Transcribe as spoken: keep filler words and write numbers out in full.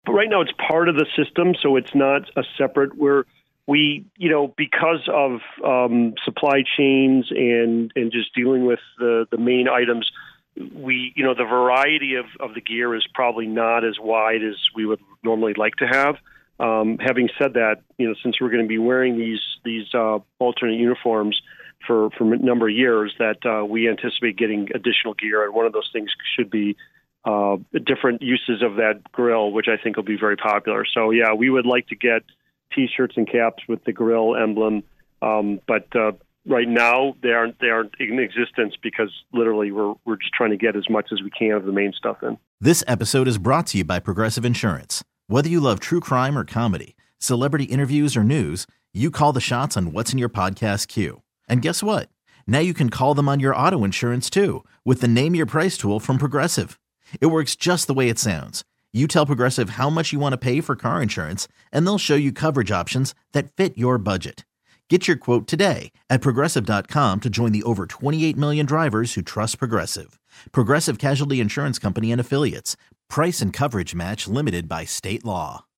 But right now it's part of the system, so it's not a separate. We're we you know because of um, supply chains and and just dealing with the the main items. We, you know, the variety of, of the gear is probably not as wide as we would normally like to have. Um, having said that, you know, since we're going to be wearing these these uh, alternate uniforms for, for a number of years, that uh, we anticipate getting additional gear, and one of those things should be uh, different uses of that grill, which I think will be very popular. So, yeah, we would like to get T-shirts and caps with the grill emblem, um, but uh, right now, they aren't they aren't in existence because literally we're we're just trying to get as much as we can of the main stuff in. This episode is brought to you by Progressive Insurance. Whether you love true crime or comedy, celebrity interviews or news, you call the shots on what's in your podcast queue. And guess what? Now you can call them on your auto insurance too with the Name Your Price tool from Progressive. It works just the way it sounds. You tell Progressive how much you want to pay for car insurance, and they'll show you coverage options that fit your budget. Get your quote today at Progressive dot com to join the over twenty-eight million drivers who trust Progressive. Progressive Casualty Insurance Company and Affiliates. Price and coverage match limited by state law.